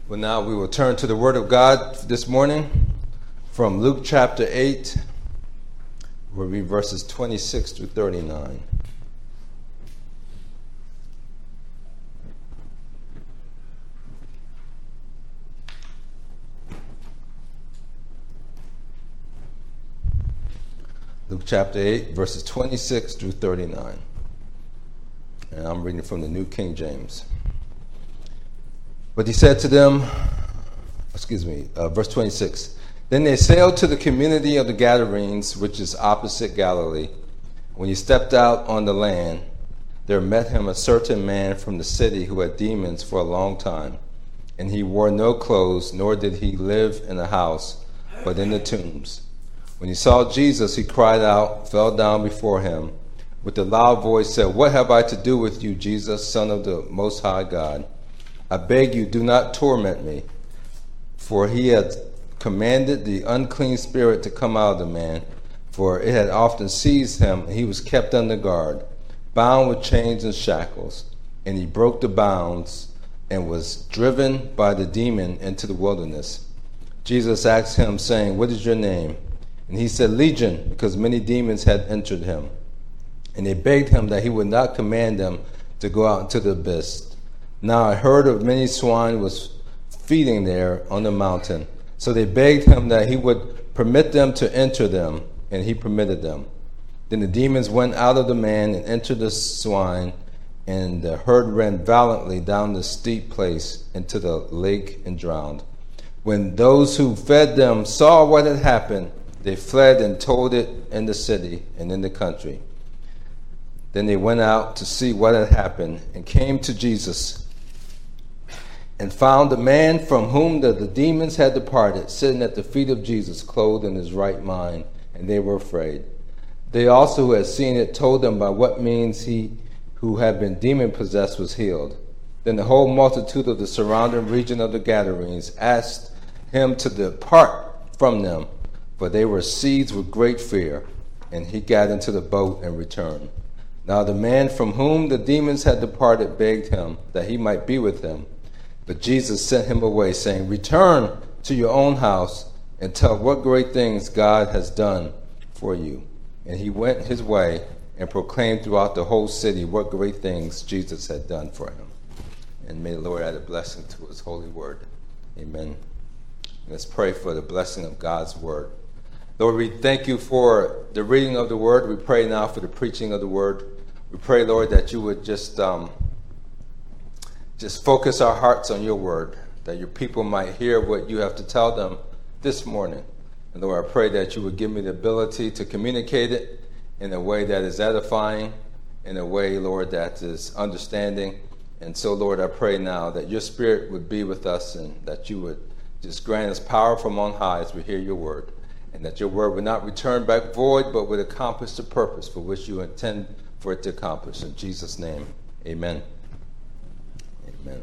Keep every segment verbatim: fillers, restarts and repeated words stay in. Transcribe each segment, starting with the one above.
Well, now we will turn to the Word of God this morning from Luke chapter eight. We'll read verses twenty-six through thirty-nine. Luke chapter eight, verses twenty-six through thirty-nine. And I'm reading from the New King James. But he said to them, excuse me, uh, verse twenty-six, Then they sailed to the community of the Gadarenes, which is opposite Galilee. When he stepped out on the land, there met him a certain man from the city who had demons for a long time. And he wore no clothes, nor did he live in a house, but in the tombs. When he saw Jesus, he cried out, fell down before him, with a loud voice said, What have I to do with you, Jesus, Son of the Most High God? I beg you, do not torment me. For he had commanded the unclean spirit to come out of the man, for it had often seized him, and he was kept under guard, bound with chains and shackles. And he broke the bonds and was driven by the demon into the wilderness. Jesus asked him, saying, What is your name? And he said, Legion, because many demons had entered him. And they begged him that he would not command them to go out into the abyss. Now a herd of many swine was feeding there on the mountain. So they begged him that he would permit them to enter them, and he permitted them. Then the demons went out of the man and entered the swine, and the herd ran violently down the steep place into the lake and drowned. When those who fed them saw what had happened, they fled and told it in the city and in the country. Then they went out to see what had happened and came to Jesus and found the man from whom the, the demons had departed sitting at the feet of Jesus, clothed in his right mind, and they were afraid. They also who had seen it told them by what means he who had been demon-possessed was healed. Then the whole multitude of the surrounding region of the Gadarenes asked him to depart from them, for they were seized with great fear, and he got into the boat and returned. Now the man from whom the demons had departed begged him that he might be with him. But Jesus sent him away, saying, Return to your own house and tell what great things God has done for you. And he went his way and proclaimed throughout the whole city what great things Jesus had done for him. And may the Lord add a blessing to his holy word. Amen. Let's pray for the blessing of God's word. Lord, we thank you for the reading of the word. We pray now for the preaching of the word. We pray, Lord, that you would just um, just focus our hearts on your word, that your people might hear what you have to tell them this morning. And Lord, I pray that you would give me the ability to communicate it in a way that is edifying, in a way, Lord, that is understanding. And so, Lord, I pray now that your spirit would be with us and that you would just grant us power from on high as we hear your word. And that your word would not return back void, but would accomplish the purpose for which you intend for it to accomplish. In Jesus' name, amen. Amen.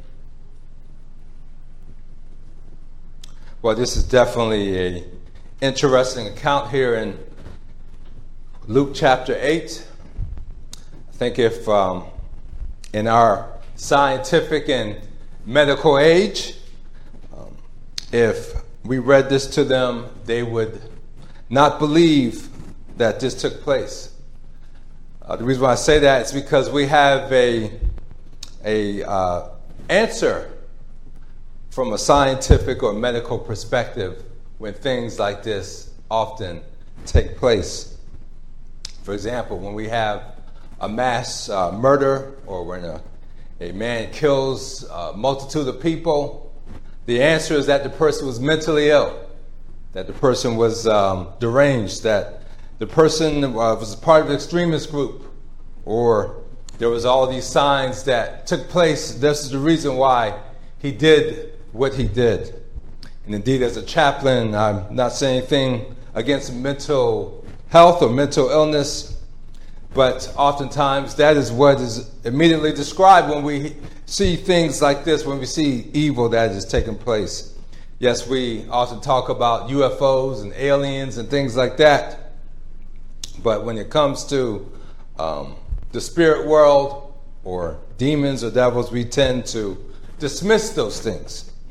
Well, this is definitely an interesting account here in Luke chapter eight. I think if um, in our scientific and medical age, um, if we read this to them, they would not believe that this took place. Uh, the reason why I say that is because we have a a uh, answer from a scientific or medical perspective when things like this often take place. For example, when we have a mass uh, murder, or when a, a man kills a multitude of people, the answer is that the person was mentally ill, that the person was um, deranged, that the person uh, was part of an extremist group, or there was all these signs that took place. This is the reason why he did what he did. And indeed, as a chaplain, I'm not saying anything against mental health or mental illness, but oftentimes that is what is immediately described when we see things like this, when we see evil that is taking place. Yes, we often talk about U F Os and aliens and things like that, but when it comes to um, the spirit world or demons or devils, we tend to dismiss those things.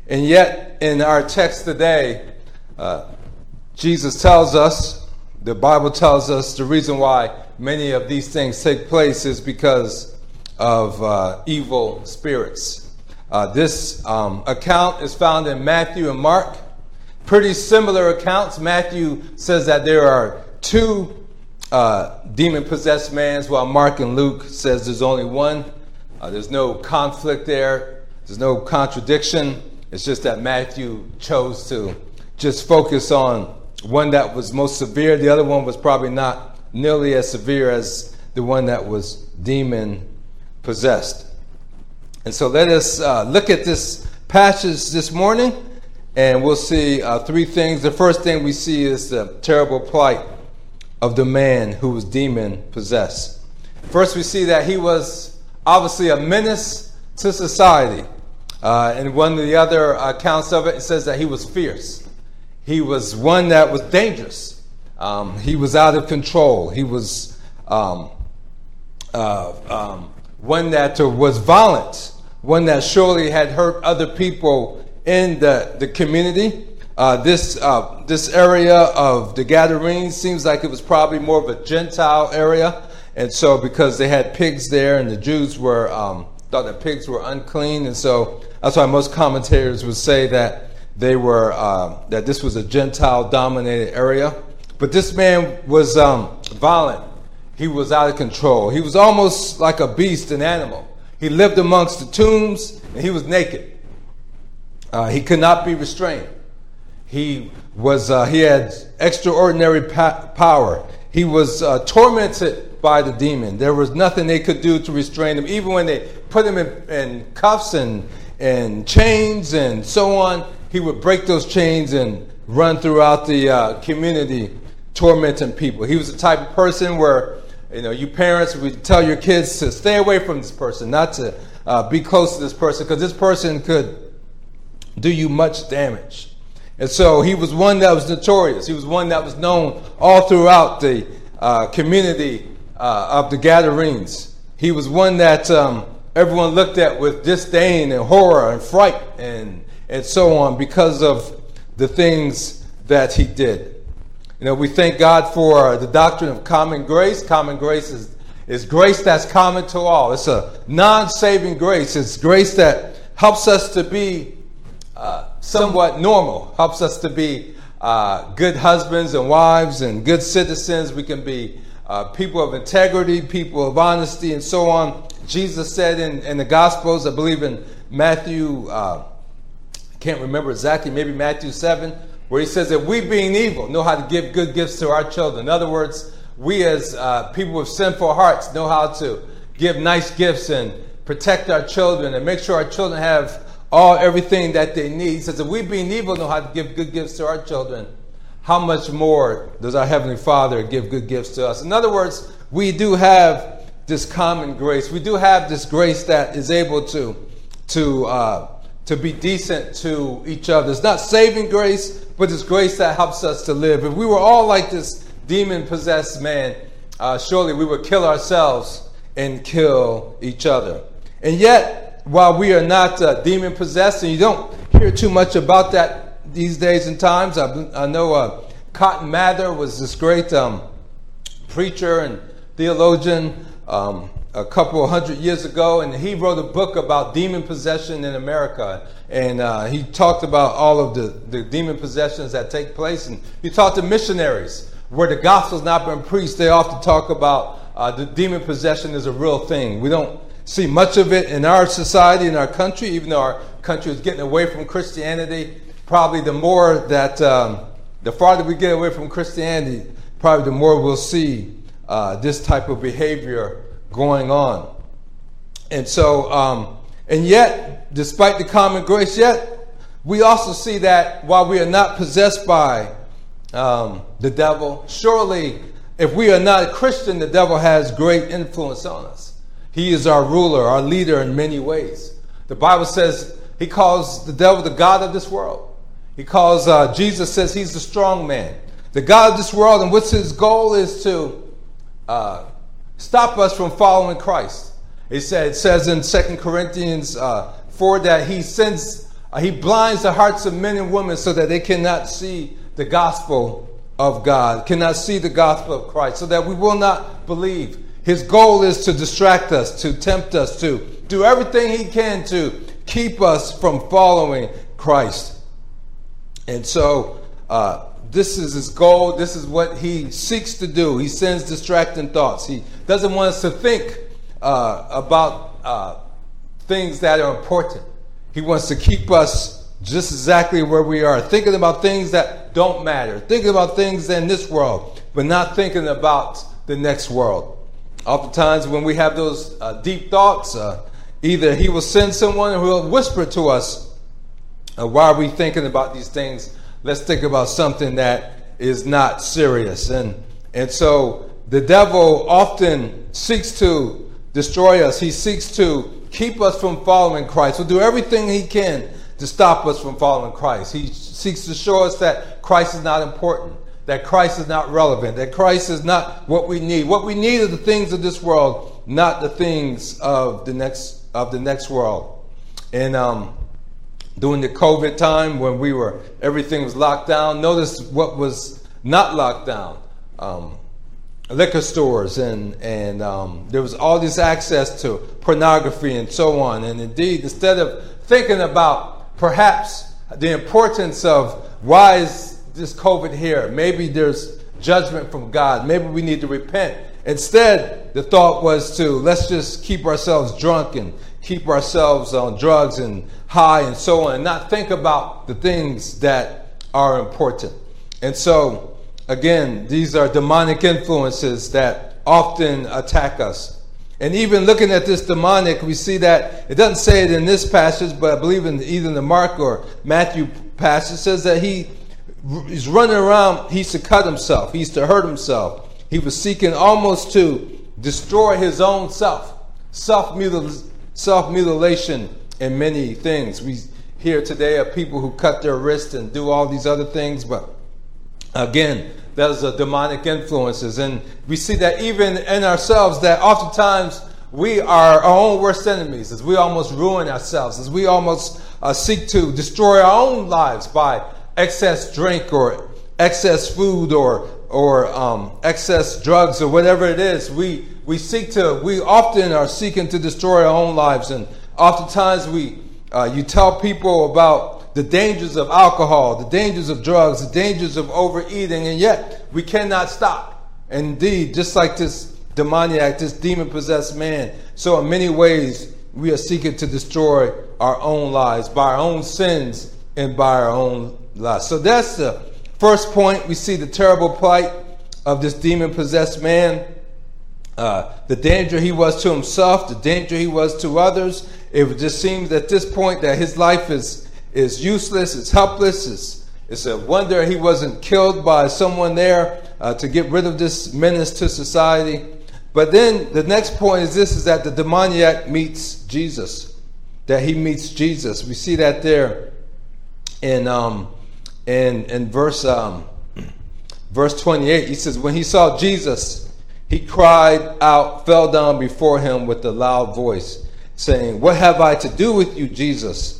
And yet, in our text today, uh, Jesus tells us, the Bible tells us, the reason why many of these things take place is because of uh, evil spirits. Uh, this um, account is found in Matthew and Mark. Pretty similar accounts. Matthew says that there are two uh, demon-possessed men, while Mark and Luke says there's only one. Uh, there's no conflict there. There's no contradiction. It's just that Matthew chose to just focus on one that was most severe. The other one was probably not nearly as severe as the one that was demon-possessed. And so let us uh, look at this passage this morning, and we'll see uh, three things. The first thing we see is the terrible plight of the man who was demon-possessed. First, we see that he was obviously a menace to society. Uh, in one of the other accounts of it, it says that he was fierce. He was one that was dangerous. Um, he was out of control. He was um, uh, um, one that uh, was violent, one that surely had hurt other people in the, the community. Uh, this uh, this area of the Gadarenes seems like it was probably more of a Gentile area. And so because they had pigs there and the Jews were um, thought that pigs were unclean, and so that's why most commentators would say that they were uh, that this was a Gentile-dominated area. But this man was um, violent. He was out of control. He was almost like a beast, an animal. He lived amongst the tombs, and he was naked. Uh, he could not be restrained. He was uh, he had extraordinary pa- power. He was uh, tormented by the demon. There was nothing they could do to restrain him. Even when they put him in, in cuffs and, and chains and so on, he would break those chains and run throughout the uh, community tormenting people. He was the type of person where, you know, you parents would tell your kids to stay away from this person, not to uh, be close to this person, because this person could do you much damage. And so he was one that was notorious. He was one that was known all throughout the uh, community uh, of the Gadarenes. He was one that um, everyone looked at with disdain and horror and fright and, and so on because of the things that he did. You know, we thank God for the doctrine of common grace. Common grace is, is grace that's common to all. It's a non-saving grace. It's grace that helps us to be uh, somewhat normal, helps us to be uh, good husbands and wives and good citizens. We can be uh, people of integrity, people of honesty, and so on. Jesus said in, in the Gospels, I believe in Matthew, uh, I can't remember exactly, maybe Matthew seven, where he says that we being evil know how to give good gifts to our children. In other words, we as uh, people with sinful hearts know how to give nice gifts and protect our children and make sure our children have all everything that they need. He says that we being evil know how to give good gifts to our children. How much more does our Heavenly Father give good gifts to us? In other words, we do have this common grace. We do have this grace that is able to to uh, to be decent to each other. It's not saving grace, but it's grace that helps us to live. If we were all like this demon-possessed man, uh, surely we would kill ourselves and kill each other. And yet, while we are not uh, demon-possessed, and you don't hear too much about that these days and times, I, I know uh, Cotton Mather was this great um, preacher and theologian um, a couple of hundred years ago, and he wrote a book about demon possession in America. And uh, he talked about all of the, the demon possessions that take place. And he talked to missionaries where the gospel's not been preached. They often talk about uh, the demon possession is a real thing. We don't see much of it in our society, in our country, even though our country is getting away from Christianity. Probably the more that, um, the farther we get away from Christianity, probably the more we'll see uh, this type of behavior going on. And so, um, and yet, despite the common grace, yet, we also see that while we are not possessed by um, the devil, surely if we are not a Christian, the devil has great influence on us. He is our ruler, our leader in many ways. The Bible says he calls the devil the god of this world. He calls, uh, Jesus says he's the strong man, the god of this world, and what's his goal is to uh, stop us from following Christ. It, said, it says in Second Corinthians uh, four that he sends Uh, he blinds the hearts of men and women so that they cannot see the gospel of God, cannot see the gospel of Christ, so that we will not believe. His goal is to distract us, to tempt us, to do everything he can to keep us from following Christ. And so uh, this is his goal. This is what he seeks to do. He sends distracting thoughts. He doesn't want us to think uh, about uh, things that are important. He wants to keep us just exactly where we are, thinking about things that don't matter, thinking about things in this world, but not thinking about the next world. Oftentimes when we have those uh, deep thoughts, uh, either he will send someone who will whisper to us, uh, why are we thinking about these things? Let's think about something that is not serious. And, and so the devil often seeks to destroy us. He seeks to keep us from following Christ. He'll do everything he can to stop us from following Christ. He seeks to show us that Christ is not important, that Christ is not relevant, that Christ is not what we need. What we need are the things of this world, not the things of the next of the next world. And um, during the COVID time, when we were everything was locked down, notice what was not locked down: um, liquor stores, and and um, there was all this access to pornography and so on. And indeed, instead of thinking about perhaps the importance of why is this COVID here, maybe there's judgment from God, maybe we need to repent. Instead, the thought was to let's just keep ourselves drunk and keep ourselves on drugs and high and so on, and not think about the things that are important. And so, again, these are demonic influences that often attack us. And even looking at this demonic, we see that it doesn't say it in this passage, but I believe in either the Mark or Matthew passage, it says that he is running around. He used to cut himself. He used to hurt himself. He was seeking almost to destroy his own self. Self-mutil- self-mutilation in many things. We hear today of people who cut their wrists and do all these other things, but again, those are demonic influences. And we see that even in ourselves, that oftentimes we are our own worst enemies, as we almost ruin ourselves, as we almost uh, seek to destroy our own lives by excess drink or excess food or or um, excess drugs or whatever it is. We we seek to, we often are seeking to destroy our own lives. And oftentimes we, uh, you tell people about the dangers of alcohol, the dangers of drugs, the dangers of overeating, and yet we cannot stop. Indeed, just like this demoniac, this demon-possessed man, so in many ways we are seeking to destroy our own lives by our own sins and by our own lives. So that's the first point. We see the terrible plight of this demon-possessed man, uh, the danger he was to himself, the danger he was to others. It just seems at this point that his life is is useless, it's helpless, it's, it's a wonder he wasn't killed by someone there uh, to get rid of this menace to society. But then the next point is this, is that the demoniac meets Jesus, that he meets Jesus. We see that there in um, in, in verse, um, verse twenty-eight. He says, when he saw Jesus, he cried out, fell down before him with a loud voice, saying, what have I to do with you, Jesus,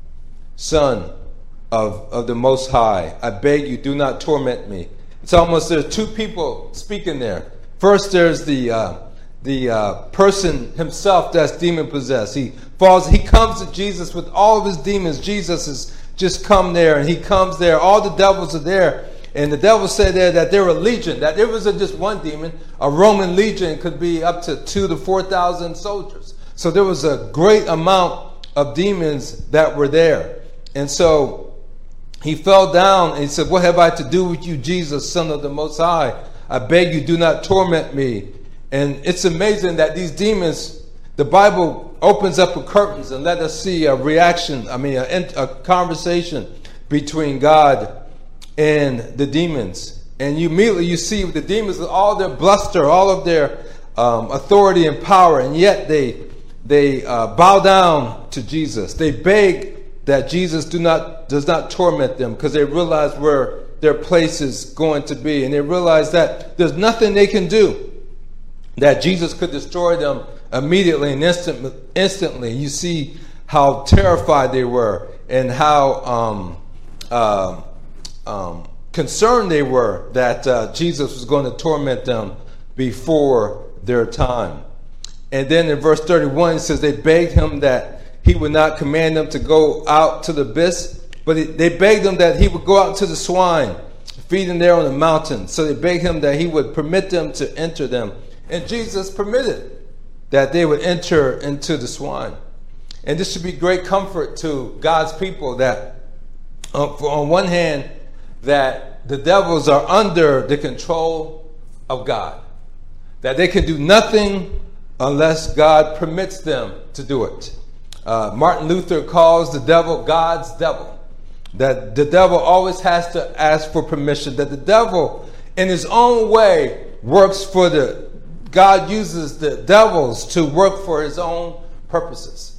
Son of, of the Most High? I beg you, do not torment me. It's almost, there's two people speaking there. First, there's the uh, the uh, person himself that's demon possessed. He falls. He comes to Jesus with all of his demons. Jesus has just come there, and he comes there. All the devils are there, and the devil said there that there were legion. That there wasn't just one demon. A Roman legion could be up to two to four thousand soldiers. So there was a great amount of demons that were there. And so he fell down and he said, what have I to do with you, Jesus, Son of the Most High? I beg you, do not torment me. And it's amazing that these demons, the Bible opens up the curtains and let us see a reaction, I mean, a, a conversation between God and the demons. And you immediately you see the demons with all their bluster, all of their um, authority and power, and yet they they uh, bow down to Jesus. They beg that Jesus do not does not torment them, because they realize where their place is going to be, and they realize that there's nothing they can do, that Jesus could destroy them immediately and instant, instantly. You see how terrified they were. and how um, uh, um, concerned they were that uh, Jesus was going to torment them before their time. And then in verse thirty-one, it says they begged him that he would not command them to go out to the abyss, but they begged him that he would go out to the swine, feeding there on the mountain. So they begged him that he would permit them to enter them. And Jesus permitted that they would enter into the swine. And this should be great comfort to God's people, that uh, for on one hand, that the devils are under the control of God, that they can do nothing unless God permits them to do it. Uh, Martin Luther calls the devil God's devil, that the devil always has to ask for permission, that the devil in his own way works for the, God uses the devils to work for his own purposes.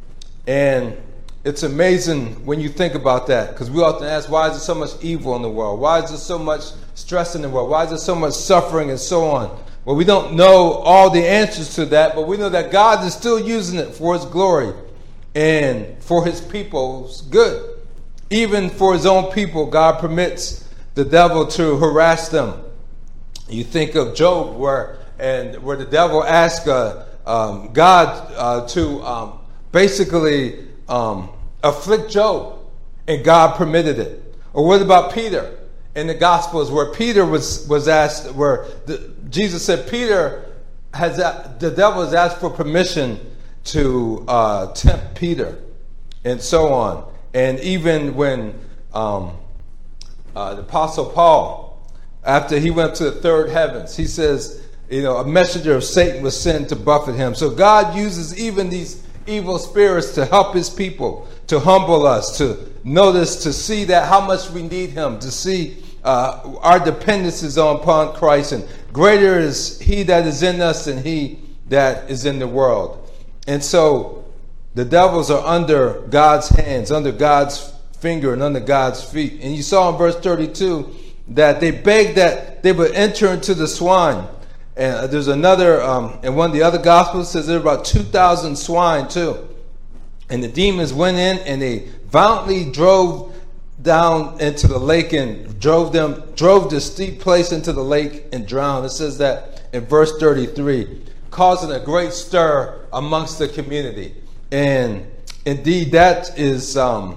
And it's amazing when you think about that, because we often ask, why is there so much evil in the world? Why is there so much stress in the world? Why is there so much suffering and so on? Well, we don't know all the answers to that, but we know that God is still using it for his glory and for his people's good. Even for his own people, God permits the devil to harass them. You think of Job, where and where the devil asked uh, um, God uh, to um, basically um, afflict Job, and God permitted it. Or what about Peter in the Gospels, where Peter was was asked, where the, Jesus said Peter has the devil has asked for permission to uh, tempt Peter, and so on. And even when um, uh, the Apostle Paul, after he went to the third heavens, he says, you know, a messenger of Satan was sent to buffet him. So God uses even these evil spirits to help his people, to humble us, to notice, to see that how much we need him, to see uh, our dependence is upon Christ, and greater is he that is in us than he that is in the world. And so the devils are under God's hands, under God's finger, and under God's feet. And you saw in verse thirty-two that they begged that they would enter into the swine. And there's another, um, in one of the other Gospels, says there were about two thousand swine too. And the demons went in and they violently drove down into the lake and drove them, drove the steep place into the lake and drowned. It says that in verse thirty-three, causing a great stir amongst the community. And indeed, that is um,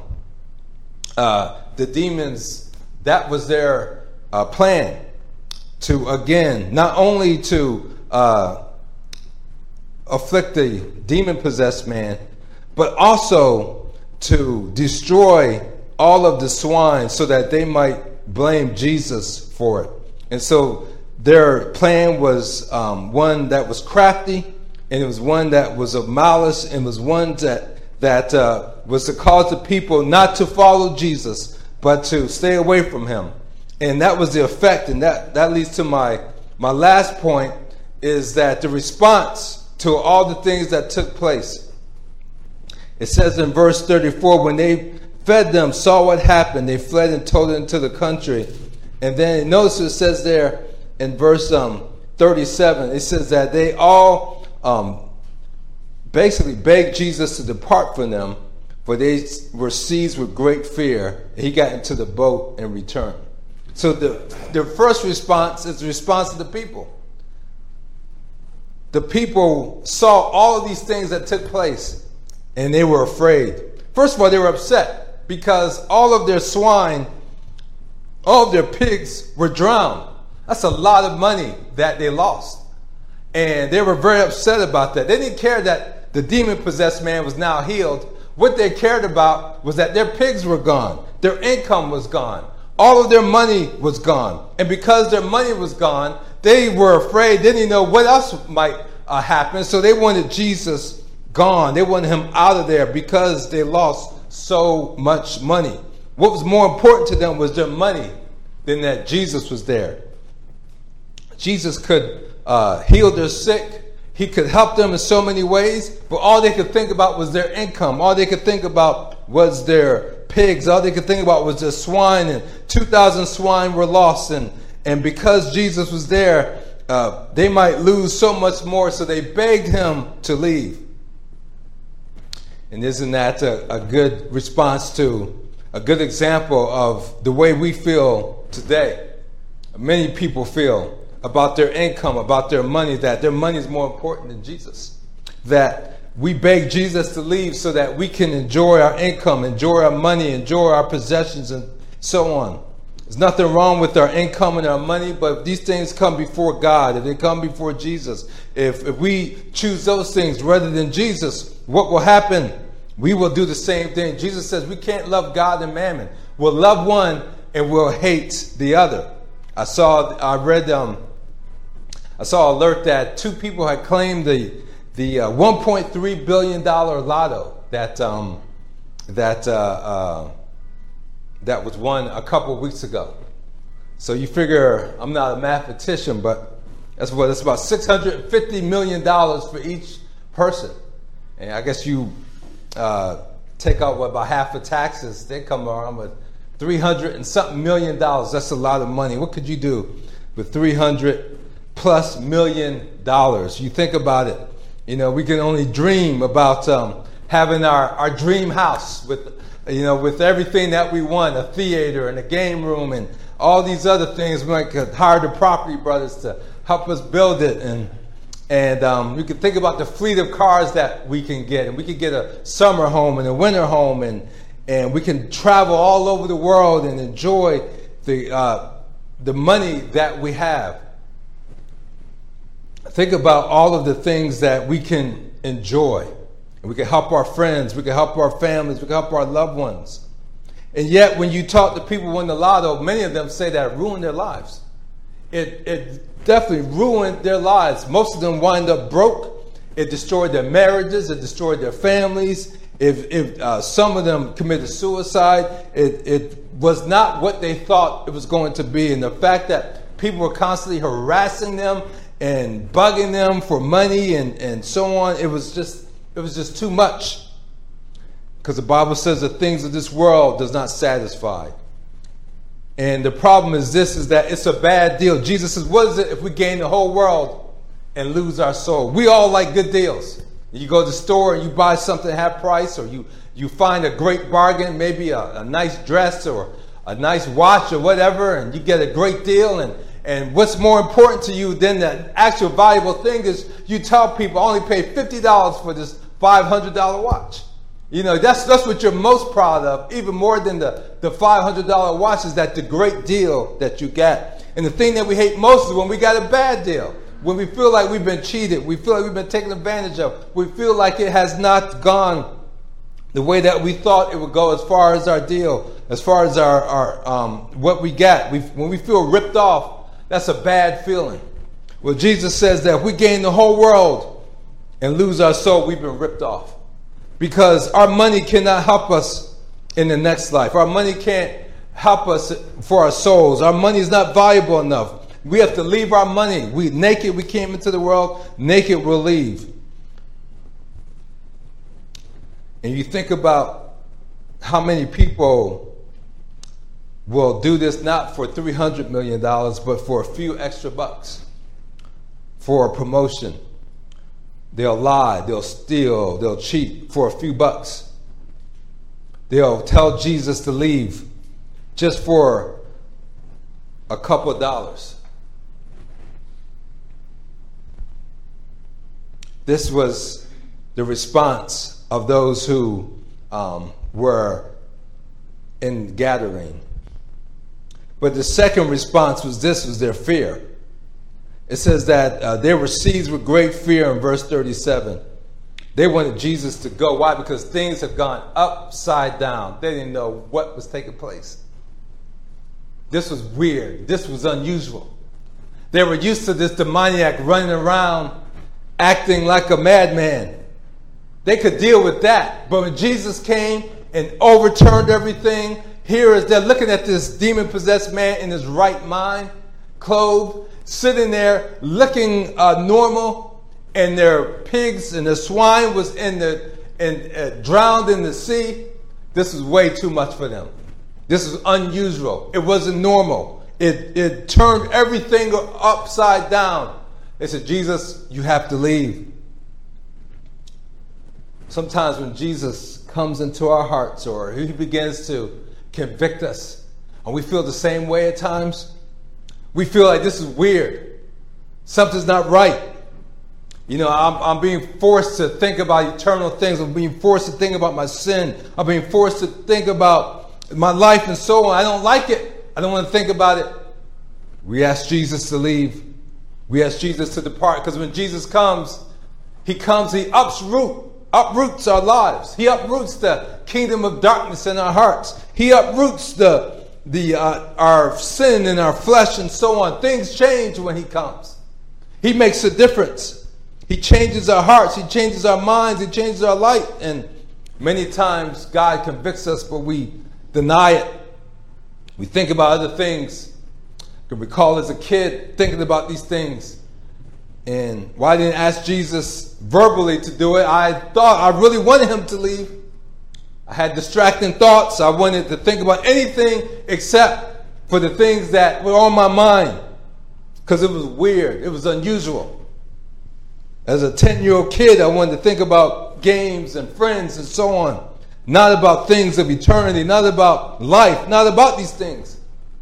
uh, the demons, that was their uh, plan. To, again, not only to uh, afflict the demon-possessed man, but also to destroy all of the swine so that they might blame Jesus for it. And so their plan was um, one that was crafty, and it was one that was of malice, and was one that, that uh, was to cause the people not to follow Jesus, but to stay away from him. And that was the effect, and that, that leads to my, my last point, is that the response to all the things that took place. It says in verse thirty-four, when they fed them, saw what happened, they fled and told it into the country. And then notice it says there in verse um, thirty-seven, it says that they all um, basically begged Jesus to depart from them, for they were seized with great fear. He got into the boat and returned. So the, the first response is the response of the people. The people saw all of these things that took place, and they were afraid. First of all, they were upset because all of their swine, all of their pigs were drowned. That's a lot of money that they lost. And they were very upset about that. They didn't care that the demon-possessed man was now healed. What they cared about was that their pigs were gone. Their income was gone. All of their money was gone. And because their money was gone, they were afraid. They didn't even know what else might uh, happen. So they wanted Jesus gone. They wanted him out of there because they lost so much money. What was more important to them was their money than that Jesus was there. Jesus could uh, heal their sick. He could help them in so many ways, but all they could think about was their income. All they could think about was their pigs. All they could think about was their swine, and two thousand swine were lost. And, and because Jesus was there, uh, they might lose so much more, so they begged him to leave. And isn't that a, a good response to, a good example of the way we feel today? Many people feel about their income, about their money, that their money is more important than Jesus. That we beg Jesus to leave so that we can enjoy our income, enjoy our money, enjoy our possessions, and so on. There's nothing wrong with our income and our money, but if these things come before God, if they come before Jesus, if, if we choose those things rather than Jesus, what will happen? We will do the same thing. Jesus says we can't love God and mammon. We'll love one and we'll hate the other. I saw, I read, um, I saw an alert that two people had claimed the the uh, one point three billion dollars lotto that um, that uh, uh, that was won a couple of weeks ago. So you figure, I'm not a mathematician, but that's what it's about six hundred fifty million dollars for each person. And I guess you uh, take out what, about half the taxes, they come around with three hundred and something million dollars. That's a lot of money. What could you do with three hundred plus million dollars? You think about it. You know, we can only dream about um, having our, our dream house with, you know, with everything that we want, a theater and a game room and all these other things. We could hire the property brothers to help us build it. And and um, we could think about the fleet of cars that we can get. And we could get a summer home and a winter home. And, and we can travel all over the world and enjoy the uh, the money that we have. Think about all of the things that we can enjoy. We can help our friends. We can help our families. We can help our loved ones. And yet, when you talk to people who win the lotto, many of them say that it ruined their lives. It, it definitely ruined their lives. Most of them wind up broke. It destroyed their marriages. It destroyed their families. If, if uh, some of them committed suicide, it, it was not what they thought it was going to be. And the fact that people were constantly harassing them and bugging them for money and, and so on, it was just it was just too much. Because the Bible says the things of this world does not satisfy. And the problem is this, is that it's a bad deal. Jesus says, what is it if we gain the whole world and lose our soul? We all like good deals. You go to the store and you buy something half price, or you, you find a great bargain, maybe a, a nice dress or a nice watch or whatever, and you get a great deal. And And what's more important to you than the actual valuable thing is you tell people, I only paid fifty dollars for this five hundred dollars watch. You know, that's that's what you're most proud of, even more than the, the five hundred dollars watch, is that the great deal that you got. And the thing that we hate most is when we got a bad deal, when we feel like we've been cheated, we feel like we've been taken advantage of, we feel like it has not gone the way that we thought it would go as far as our deal, as far as our, our um, what we got. We, when we feel ripped off, that's a bad feeling. Well, Jesus says that if we gain the whole world and lose our soul, we've been ripped off. Because our money cannot help us in the next life. Our money can't help us for our souls. Our money is not valuable enough. We have to leave our money. We naked, we came into the world. Naked, we'll leave. And you think about how many people will do this not for three hundred million dollars, but for a few extra bucks, for a promotion. They'll lie, they'll steal, they'll cheat for a few bucks. They'll tell Jesus to leave just for a couple of dollars. This was the response of those who um, were in gathering. But the second response was this, was their fear. It says that uh, they were seized with great fear in verse thirty-seven. They wanted Jesus to go. Why? Because things have gone upside down. They didn't know what was taking place. This was weird. This was unusual. They were used to this demoniac running around acting like a madman. They could deal with that. But when Jesus came and overturned everything, here is they're looking at this demon-possessed man in his right mind, clothed, sitting there looking uh, normal, and their pigs and their swine was in the and uh, drowned in the sea. This is way too much for them. This is unusual. It wasn't normal. It it turned everything upside down. They said, Jesus, you have to leave. sometimes when Jesus comes into our hearts or he begins to convict us, and we feel the same way at times, we feel like this is weird. Something's not right. You know, I'm, I'm being forced to think about eternal things. I'm being forced to think about my sin. I'm being forced to think about my life and so on. I don't like it. I don't want to think about it. We ask Jesus to leave. We ask Jesus to depart, because when Jesus comes, he comes, he uproot, uproots our lives. He uproots the kingdom of darkness in our hearts. He uproots the, the uh, our sin in our flesh and so on. Things change when he comes. He makes a difference. He changes our hearts. He changes our minds. He changes our life. And many times God convicts us, but we deny it. We think about other things. I can recall as a kid thinking about these things. And why I didn't ask Jesus verbally to do it, I thought I really wanted him to leave. I had distracting thoughts. I wanted to think about anything except for the things that were on my mind, because it was weird. It was unusual. As a ten-year-old kid, I wanted to think about games and friends and so on. Not about things of eternity, not about life, not about these things.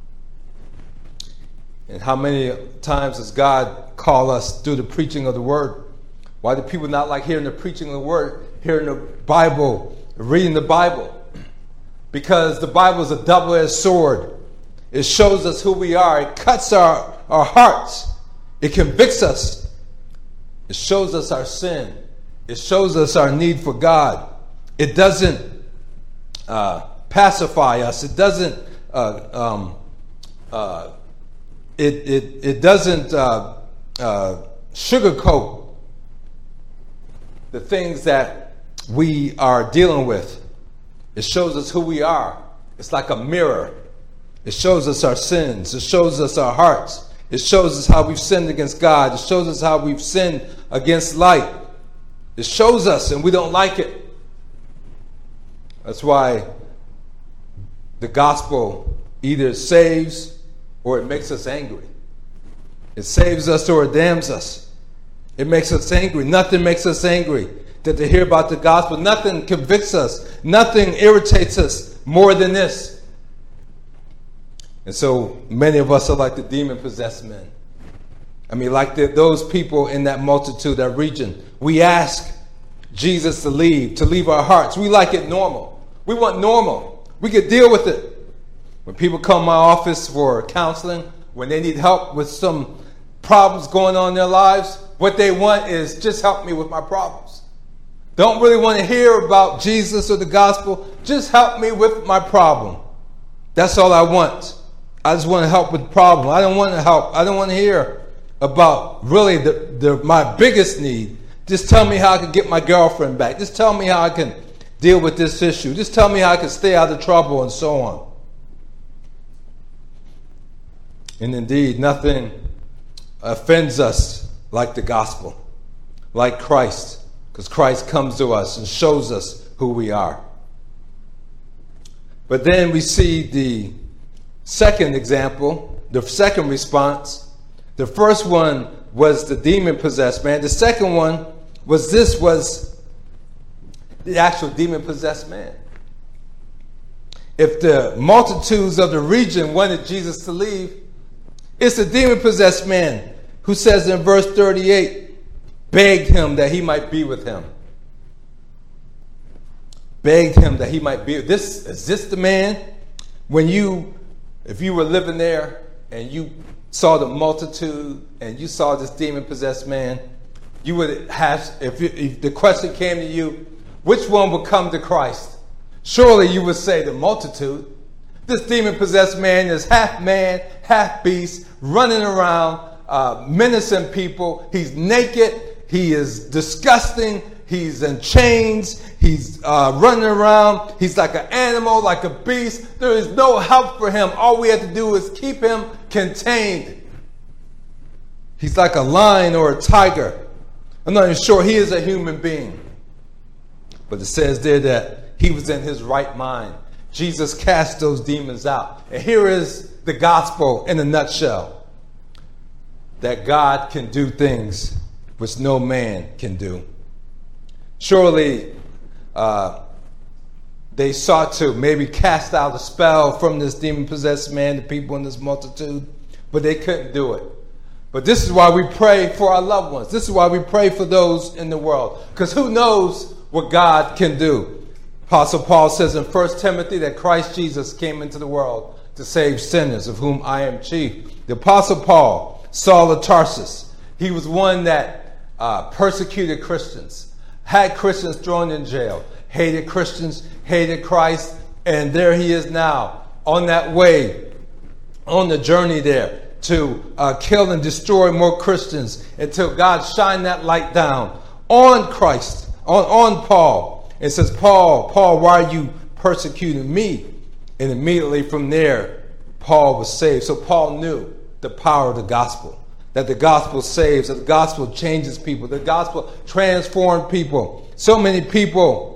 And how many times does God call us through the preaching of the Word? Why do people not like hearing the preaching of the Word, hearing the Bible, reading the Bible? Because the Bible is a double-edged sword. It shows us who we are. It cuts our, our hearts. It convicts us. It shows us our sin. It shows us our need for God. It doesn't uh, pacify us. It doesn't. Uh, um, uh, it it it doesn't uh, uh, sugarcoat the things that we are dealing with. It shows us who we are. It's like a mirror. It shows us our sins. It shows us our hearts. It shows us how we've sinned against God. It shows us how we've sinned against light. It shows us, and we don't like it. That's why the gospel either saves or it makes us angry. It saves us or it damns us. It makes us angry. Nothing makes us angry than to hear about the gospel. Nothing convicts us. Nothing irritates us more than this. And so many of us are like the demon-possessed men. I mean, like the, those people in that multitude, that region. We ask Jesus to leave, to leave our hearts. We like it normal. We want normal. We could deal with it. When people come to my office for counseling, when they need help with some problems going on in their lives, what they want is just help me with my problems. Don't really want to hear about Jesus or the gospel. Just help me with my problem. That's all I want. I just want to help with the problem. I don't want to help. I don't want to hear about really the, the my biggest need. Just tell me how I can get my girlfriend back. Just tell me how I can deal with this issue. Just tell me how I can stay out of trouble and so on. And indeed, nothing offends us like the gospel, like Christ, because Christ comes to us and shows us who we are. But then we see the second example, the second response. The first one was the demon-possessed man. The second one was this was the actual demon-possessed man. If the multitudes of the region wanted Jesus to leave, it's the demon-possessed man who says in verse thirty-eight, begged him that he might be with him. Begged him that he might be. This is this the man? When you, if you were living there and you saw the multitude and you saw this demon-possessed man, you would have, if, you, if the question came to you, which one would come to Christ? Surely you would say the multitude. This demon-possessed man is half man, half beast, running around, uh, menacing people. He's naked. He is disgusting. He's in chains. He's uh, running around. He's like an animal, like a beast. There is no help for him. All we have to do is keep him contained. He's like a lion or a tiger. I'm not even sure he is a human being. But it says there that he was in his right mind. Jesus cast those demons out. And here is the gospel in a nutshell. That God can do things which no man can do. Surely uh, they sought to maybe cast out a spell from this demon-possessed man, the people in this multitude, but they couldn't do it. But this is why we pray for our loved ones. This is why we pray for those in the world, because who knows what God can do. Apostle Paul says in First Timothy that Christ Jesus came into the world to save sinners, of whom I am chief. The Apostle Paul, Saul of Tarsus, he was one that uh, persecuted Christians, had Christians thrown in jail, hated Christians, hated Christ, and there he is now on that way, on the journey there to uh, kill and destroy more Christians until God shined that light down on Christ, on, on Paul. It says, Paul, Paul, why are you persecuting me? And immediately from there, Paul was saved. So Paul knew the power of the gospel, that the gospel saves, that the gospel changes people, the gospel transforms people. So many people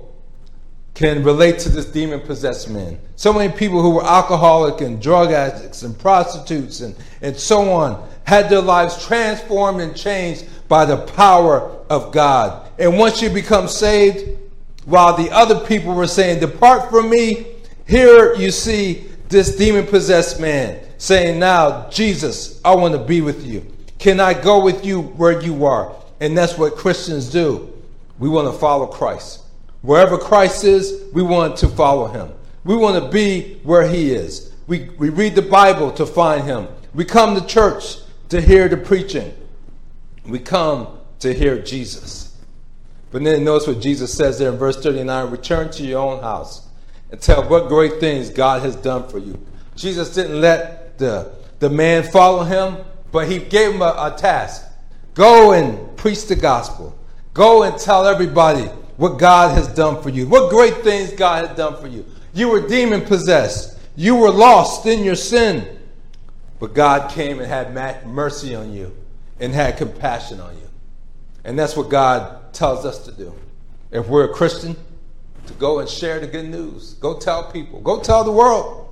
can relate to this demon-possessed man. So many people who were alcoholic and drug addicts and prostitutes and, and so on had their lives transformed and changed by the power of God. And once you become saved, while the other people were saying, depart from me, here you see this demon-possessed man saying, now, Jesus, I want to be with you. Can I go with you where you are? And that's what Christians do. We want to follow Christ. Wherever Christ is, we want to follow him. We want to be where he is. We, we read the Bible to find him. We come to church to hear the preaching. We come to hear Jesus. But then notice what Jesus says there in verse thirty-nine, return to your own house and tell what great things God has done for you. Jesus didn't let the, the man follow him, but he gave him a, a task. Go and preach the gospel. Go and tell everybody what God has done for you. What great things God has done for you. You were demon-possessed. You were lost in your sin. But God came and had mercy on you and had compassion on you. And that's what God tells us to do. If we're a Christian, to go and share the good news. Go tell people. Go tell the world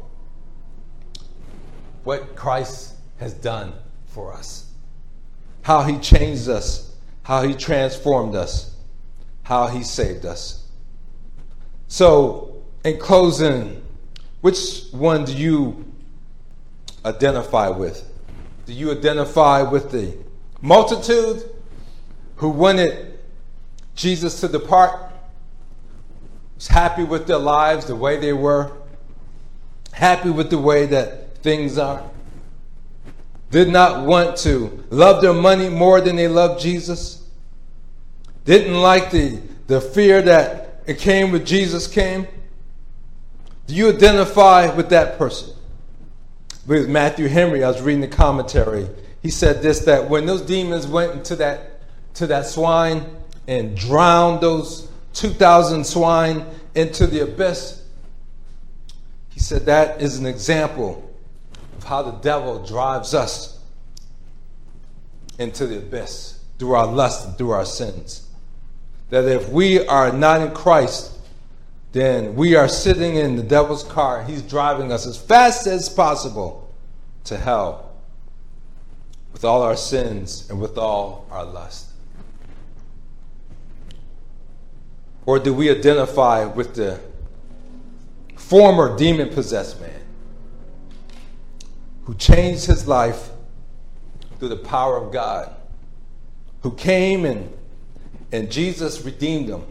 what Christ has done for us. How he changed us. How he transformed us. How he saved us. So, in closing, which one do you identify with? Do you identify with the multitude who wanted Jesus to depart, was happy with their lives the way they were, happy with the way that things are, did not want to love their money more than they loved Jesus, didn't like the, the fear that it came with Jesus came? Do you identify with that person? With Matthew Henry, I was reading the commentary. He said this, that when those demons went into that, to that swine and drowned those two thousand swine into the abyss, he said that is an example of how the devil drives us into the abyss through our lust and through our sins. That if we are not in Christ, then we are sitting in the devil's car. He's driving us as fast as possible to hell with all our sins and with all our lust. Or do we identify with the former demon-possessed man who changed his life through the power of God, who came and And Jesus redeemed them?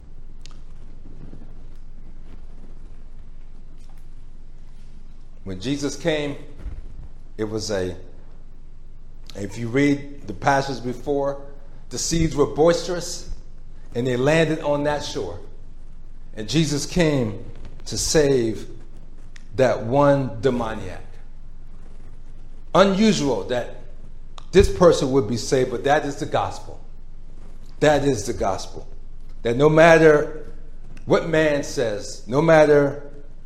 When Jesus came, it was a, if you read the passage before, the seas were boisterous and they landed on that shore. And Jesus came to save that one demoniac. Unusual that this person would be saved, but that is the gospel. That is the gospel. That no matter what man says, no matter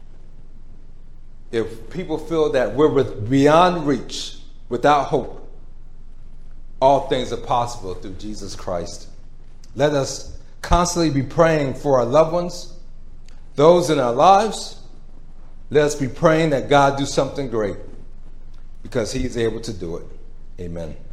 if people feel that we're beyond reach, without hope, all things are possible through Jesus Christ. Let us constantly be praying for our loved ones, those in our lives. Let us be praying that God do something great, because he is able to do it. Amen.